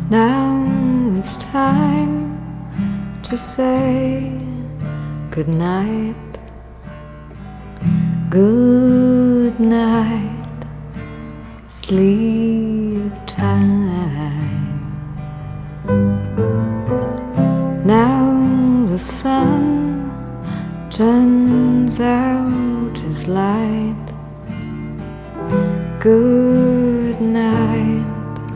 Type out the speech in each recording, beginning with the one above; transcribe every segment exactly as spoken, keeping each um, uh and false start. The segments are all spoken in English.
Now it's time to say good night. Good night, sleep time. Now the sun turns out his light. Good night,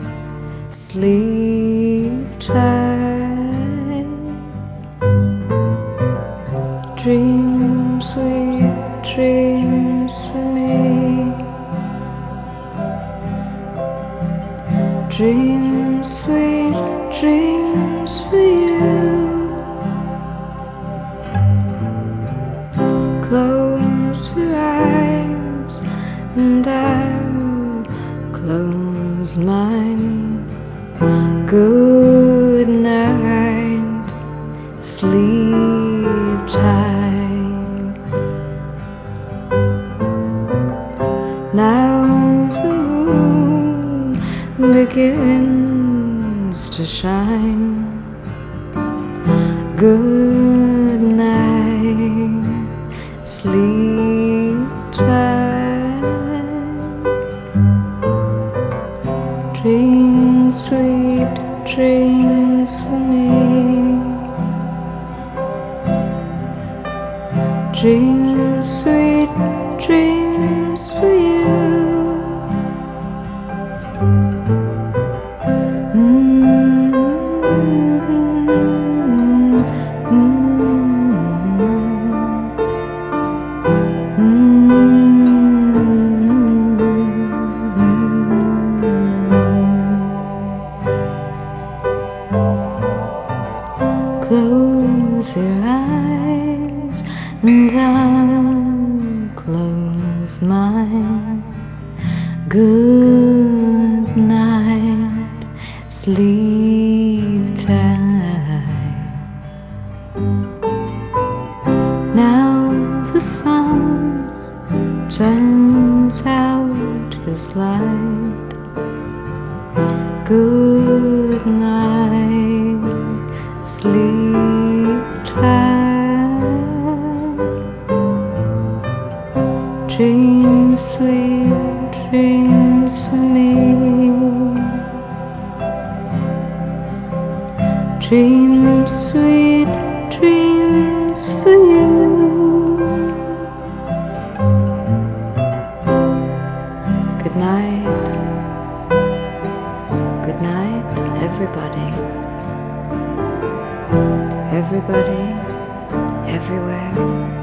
sleep tight. Dream sweet dreams for me. Dream sweet dreams for you. Close your eyes and I'll close mine. Good night, sleep tight. Now the moon begins to shine. Good night, sleep tight. Dream sweet dreams for me. Dream sweet dreams for you. Mm-hmm. Close your eyes and I'll close mine. Good night, sleep tight. Now the sun turns out his light. Good night, sleep tight. Dream sweet dreams for me. Dream sweet dreams for you. Good night. Good night, everybody. Everybody, everywhere.